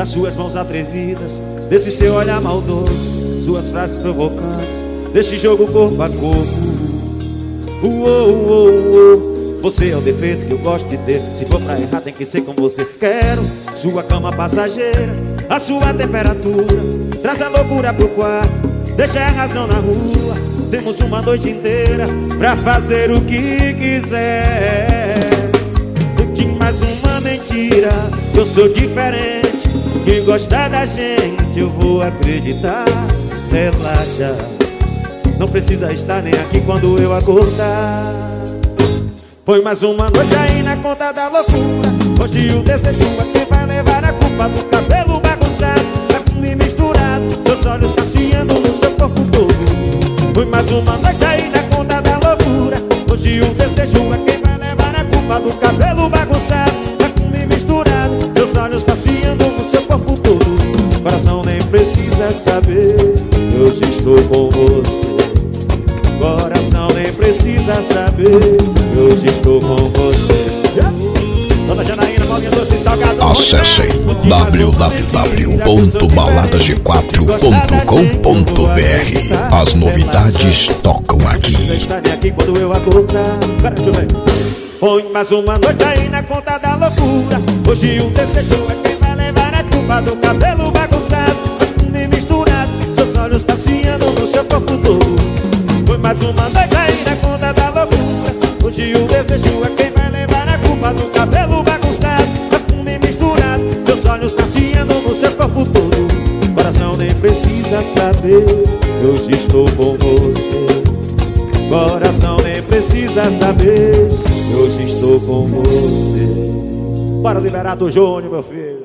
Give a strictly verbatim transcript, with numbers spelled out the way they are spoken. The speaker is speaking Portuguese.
das suas mãos atrevidas, desse seu olhar maldoso, suas frases provocantes, desse jogo corpo a corpo. Uou, uou, uou. Você é o defeito que eu gosto de ter. Se for pra errar tem que ser com você. Quero sua cama passageira, a sua temperatura, traz a loucura pro quarto, deixa a razão na rua. Temos uma noite inteira pra fazer o que quiser. Tem mais uma mentira, eu sou diferente, que gostar da gente eu vou acreditar. Relaxa, não precisa estar nem aqui quando eu acordar. Foi mais uma noite aí na conta da loucura. Hoje o desejo é quem vai levar a culpa do cabelo bagunçado, perfume misturado, meus olhos passeando no seu corpo todo. Foi mais uma noite aí na conta da loucura. Hoje o desejo é quem vai levar a culpa do cabelo bagunçado, perfume misturado, meus olhos passeando no seu corpo todo. Coração nem precisa saber que hoje estou com você. Coração nem precisa saber que hoje estou com você. Dona Janaína, Paulinha Doce e Salgado. Acessem w w w ponto balada g quatro ponto com ponto b r. As novidades tocam aqui. aqui quando eu acordar. Põe mais uma noite aí na conta da loucura. Hoje o desejo é quem vai levar a culpa do cabelo bagunçado, perfume misturado, seus olhos passeando no seu corpo todo. Foi mais uma noite aí na conta da loucura. Hoje o desejo é quem vai levar a culpa do cabelo bagunçado, perfume misturado, meus olhos passeando no seu corpo todo. Coração nem precisa saber que hoje estou com você. Coração nem precisa saber que hoje estou com você. Bora liberar do Júnior, meu filho.